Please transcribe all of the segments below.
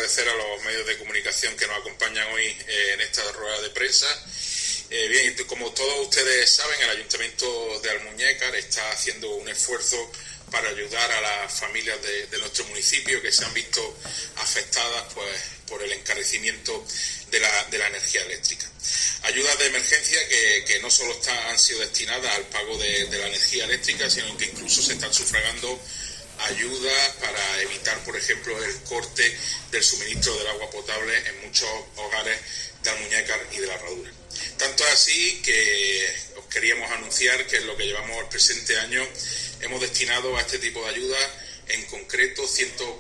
agradecer a los medios de comunicación que nos acompañan hoy en esta rueda de prensa. Bien, como todos ustedes saben, el Ayuntamiento de Almuñécar está haciendo un esfuerzo para ayudar a las familias de nuestro municipio que se han visto afectadas por el encarecimiento de la energía eléctrica. Ayudas de emergencia que no solo han sido destinadas al pago de la energía eléctrica, sino que incluso se están sufragando ayudas para evitar, por ejemplo, el corte del suministro del agua potable en muchos hogares de Almuñécar y de la Herradura. Tanto así que os queríamos anunciar que en lo que llevamos el presente año hemos destinado a este tipo de ayudas en concreto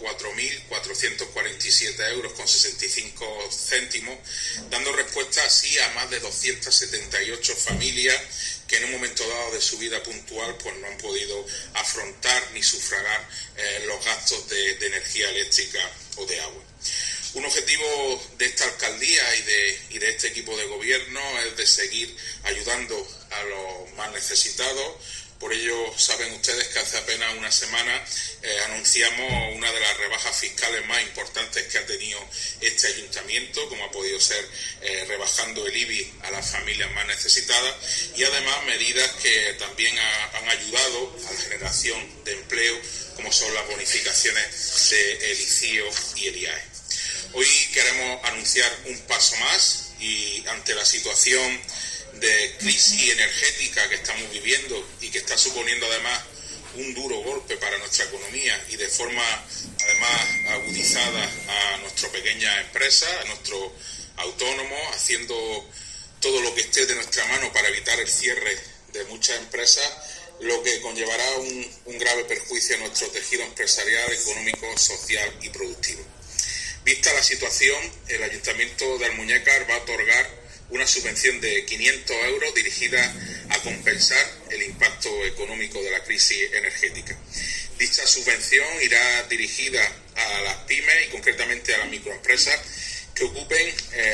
104.447 euros con 65 céntimos, dando respuesta así a más de 278 familias que en un momento dado de su vida puntual pues no han podido afrontar ni sufragar los gastos de energía eléctrica o de agua. Un objetivo de esta alcaldía y de este equipo de gobierno es de seguir ayudando a los más necesitados. Por ello, saben ustedes que hace apenas una semana anunciamos una de las rebajas fiscales más importantes que ha tenido este ayuntamiento, como ha podido ser rebajando el IBI a las familias más necesitadas, y además medidas que también han ayudado a la generación de empleo, como son las bonificaciones del ICIO y el IAE. Hoy queremos anunciar un paso más y ante la situación de crisis energética que estamos viviendo y que está suponiendo además un duro golpe para nuestra economía y de forma además agudizada a nuestras pequeñas empresas, a nuestros autónomos, haciendo todo lo que esté de nuestra mano para evitar el cierre de muchas empresas, lo que conllevará un grave perjuicio a nuestro tejido empresarial, económico, social y productivo. Vista la situación, el Ayuntamiento de Almuñécar va a otorgar una subvención de 500 euros dirigida a compensar el impacto económico de la crisis energética. Dicha subvención irá dirigida a las pymes y concretamente a las microempresas que ocupen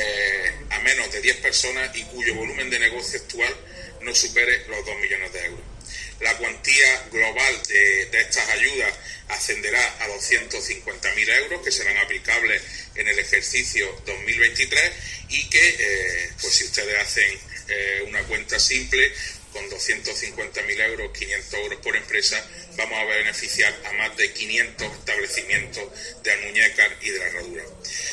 a menos de 10 personas y cuyo volumen de negocio actual no supere los 2 millones de euros. La cuantía global de estas ayudas ascenderá a los 150.000 euros que serán aplicables en el ejercicio 2023 y que, pues si ustedes hacen una cuenta simple, con 250.000 euros, 500 euros por empresa, vamos a beneficiar a más de 500 establecimientos de Almuñécar y de la Herradura.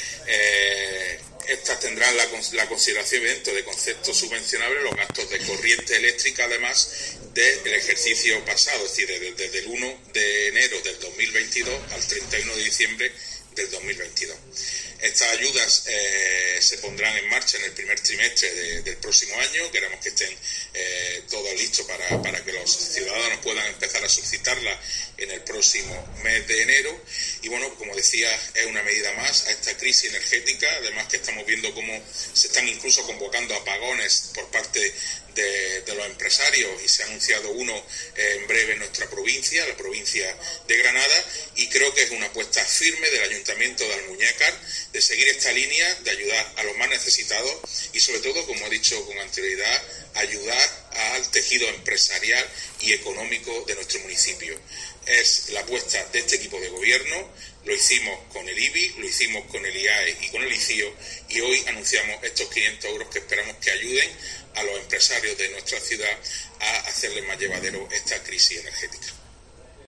Estas tendrán la consideración evidente de conceptos subvencionables los gastos de corriente eléctrica, además del ejercicio pasado, es decir, desde el 1 de enero del 2022 al 31 de diciembre del 2022. Estas ayudas se pondrán en marcha en el primer trimestre del próximo año. Queremos que estén todos listos para que los ciudadanos puedan empezar a solicitarlas en el próximo mes de enero. Y bueno, como decía, es una medida más a esta crisis energética, además que estamos viendo cómo se están incluso convocando apagones por parte de los empresarios y se ha anunciado uno en breve en nuestra provincia, la provincia de Granada, y creo que es una apuesta firme del Ayuntamiento de Almuñécar de seguir esta línea, de ayudar a los más necesitados y sobre todo, como he dicho con anterioridad, ayudar al tejido empresarial y económico de nuestro municipio. Es la apuesta de este equipo de gobierno, lo hicimos con el IBI, lo hicimos con el IAE y con el ICIO y hoy anunciamos estos 500 euros que esperamos que ayuden a los empresarios de nuestra ciudad a hacerles más llevadero esta crisis energética.